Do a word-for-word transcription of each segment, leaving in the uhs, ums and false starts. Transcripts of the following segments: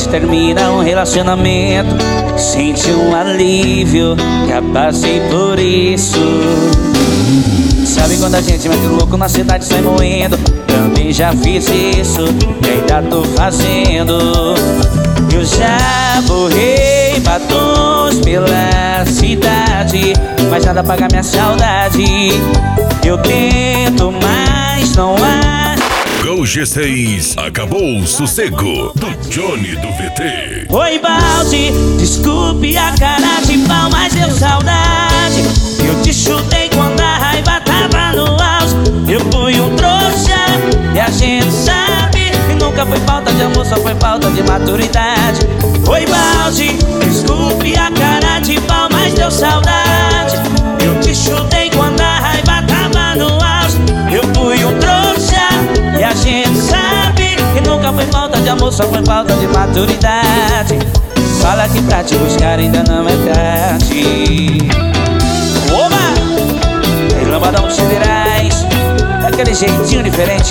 gente termina um relacionamento, sente um alívio, já passei por isso. Sabe quando a gente mete louco na cidade sai moendo? Também já fiz isso e ainda tô fazendo. Eu já borrei batons pela cidade, mas nada apaga minha saudade. Eu tento, mas não há. Gol G seis, acabou o sossego, do Johnny do V T. Oi, balde, desculpe a cara de pau, mas deu saudade. Eu te chutei quando a raiva tava no auge. Eu fui um trouxa e a gente sabe que nunca foi falta de amor, só foi falta de maturidade. Oi, balde, desculpe a cara de pau, mas deu saudade. Eu te chutei quando a raiva tava no auge. Eu fui um trouxa e a gente sabe que nunca foi falta de amor, só foi falta de maturidade. Fala que pra te buscar ainda não é tarde. Oba! Ei, lambadão dos federais, daquele jeitinho diferente.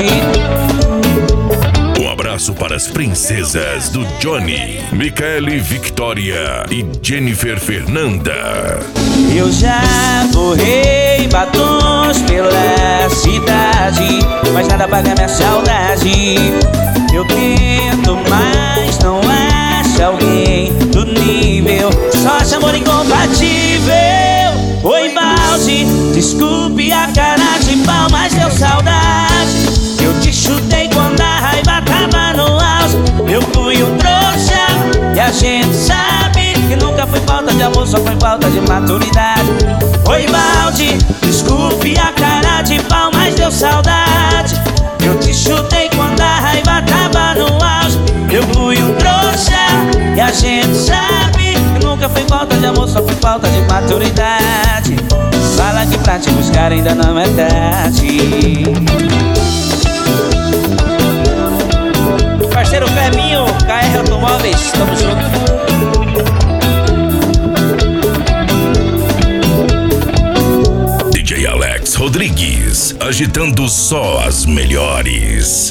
Um abraço para as princesas do Johnny, Micaele Victoria e Jennifer Fernanda. Eu já borrei batons pela cidade, mas nada apaga minha saudade. Eu tento, mas não acho alguém do nível, só acho amor incompatível. Oi, balde, desculpe a cara de pau, mas deu saudade. Eu te chutei quando a raiva tava no auge. Eu fui um trouxa e a gente sabe que nunca foi falta de amor, só foi falta de maturidade. Oi, balde, desculpe a cara de pau, mas deu saudade. Eu te chutei quando a raiva tava no auge. Eu fui um trouxa e a gente sabe que nunca foi falta de amor, só foi falta de maturidade. Fala que pra te buscar ainda não é tarde. Parceiro Febinho, K R Automóveis, tamo junto. D J Alex Rodrigues, agitando só as melhores.